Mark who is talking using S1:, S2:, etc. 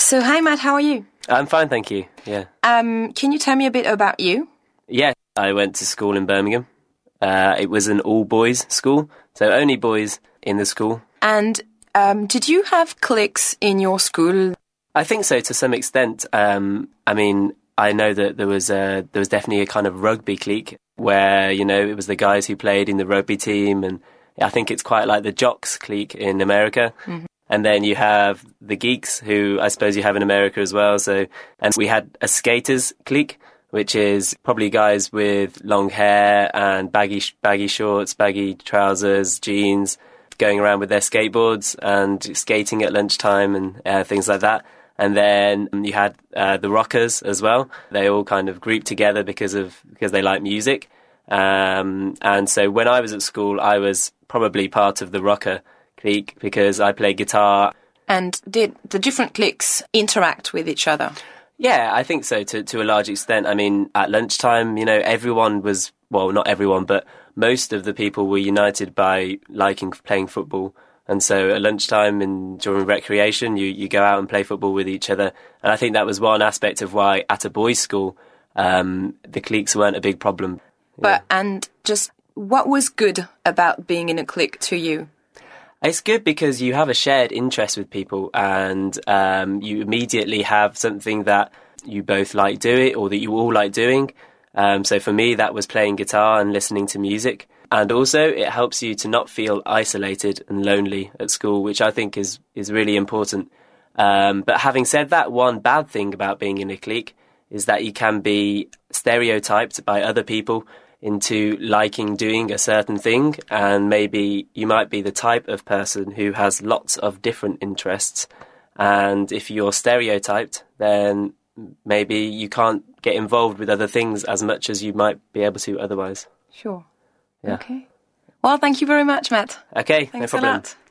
S1: So, hi Matt, how are you?
S2: I'm fine, thank you. Yeah.
S1: Can you tell me a bit about you?
S2: Yeah, I went to school in Birmingham. It was an all-boys school, so only boys in the school.
S1: And did you have cliques in your school?
S2: I think so, to some extent. I mean, I know that there was definitely a kind of rugby clique where, you know, it was the guys who played in the rugby team, and I think it's quite like the jocks clique in America. Mm-hmm. And then you have the geeks, who I suppose you have in America as well. So, and we had a skaters clique, which is probably guys with long hair and baggy shorts, baggy trousers, jeans, going around with their skateboards and skating at lunchtime and things like that. And then you had the rockers as well. They all kind of grouped together because they like music. And so when I was at school, I was probably part of the rocker clique because I played guitar.
S1: And did the different cliques interact with each other?
S2: Yeah, I think so, to a large extent. I mean, at lunchtime, you know, everyone was, well, not everyone, but most of the people were united by liking playing football. And so at lunchtime and during recreation, you go out and play football with each other. And I think that was one aspect of why at a boys' school, the cliques weren't a big problem.
S1: But, and just what was good about being in a clique to you?
S2: It's good because you have a shared interest with people and you immediately have something that you both like doing or that you all like doing. So for me, that was playing guitar and listening to music. And also it helps you to not feel isolated and lonely at school, which I think is really important. But having said that, one bad thing about being in a clique is that you can be stereotyped by other people into liking doing a certain thing, and maybe you might be the type of person who has lots of different interests, and if you're stereotyped, then maybe you can't get involved with other things as much as you might be able to otherwise.
S1: Sure.
S2: Yeah.
S1: Okay. Well, thank you very much, Matt.
S2: Okay,
S1: Thanks
S2: no problem.
S1: a lot.